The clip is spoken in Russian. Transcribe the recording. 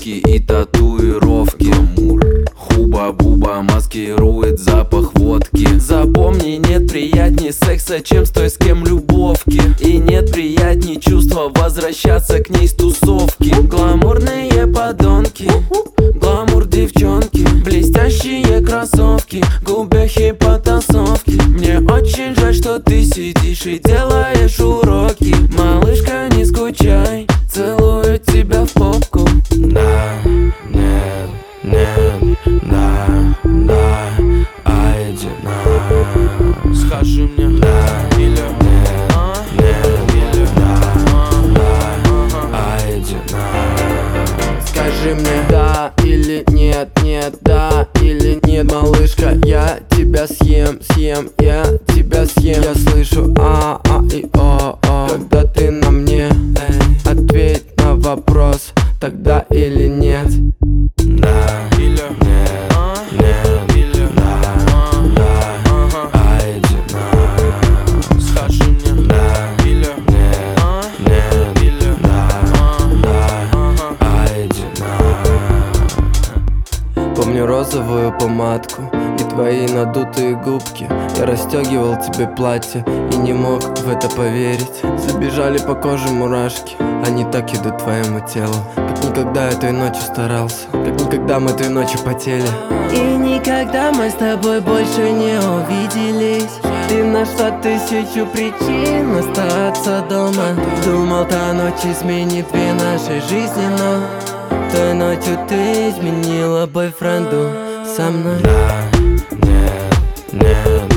бровки и татуировки. Хуба-буба маскирует запах водки. Запомни, нет приятней секса, чем с той, с кем любовки. И нет приятней чувства возвращаться к ней с тусовки. Гламурные подонки, гламур девчонки, блестящие кроссовки, губехи потасовки. Мне очень жаль, что ты сидишь и делаешь уроки. Малышка, не скучай, целую тебя в попку. Да, нет, нет, да, да, иди на. Скажи мне Да, или нет, или да, иди на. Скажи мне да или нет, нет, да или нет, малышка, я тебя съем, я тебя съем. Я слышу и о, когда ты на мне. Ответь на вопрос, тогда или нет. Да, или нет, или да, иди на. скажи мне Да, или нет, или да, иди на. Помню розовую помадку и твои надутые губки. Я расстегивал тебе платье и не мог в это поверить. Забежали по коже мурашки, они так идут твоему телу. Как никогда я той ночью старался, как никогда мы той ночью потели. И никогда мы с тобой больше не увиделись. Ты нашла тысячу причин остаться дома. Думал, та ночь изменит две нашей жизни, но той ночью ты изменила бойфренду со мной. Да, нет,